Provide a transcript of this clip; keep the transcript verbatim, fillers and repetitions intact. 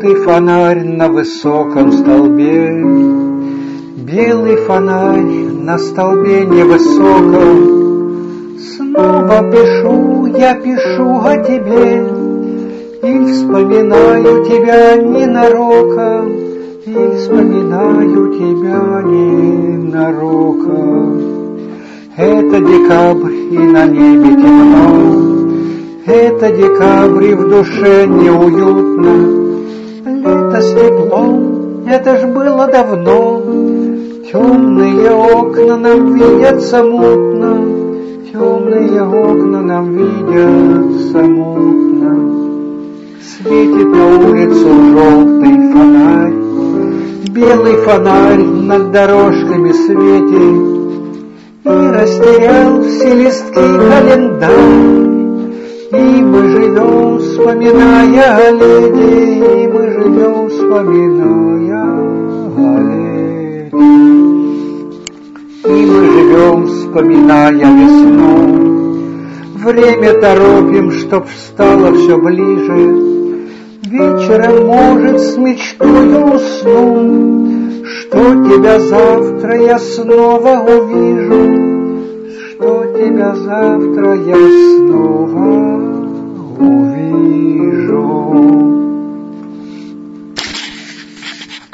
белый фонарь на высоком столбе, белый фонарь на столбе невысоком. Снова пишу, я пишу о тебе, и вспоминаю тебя ненароком, и вспоминаю тебя ненароком. Это декабрь, и на небе темно, это декабрь, и в душе неуютно. Лето с теплом, это ж было давно, темные окна нам видятся мутно, темные окна нам видятся мутно. Светит на улицу желтый фонарь, белый фонарь над дорожками светит, и растерял все листки календарь. И мы живем, вспоминая о лете, и мы живем, вспоминая о лете. И мы живем, вспоминая весну, время торопим, чтоб встало все ближе. Вечером, может, с мечтою усну, что тебя завтра я снова увижу, что тебя завтра я снова увижу.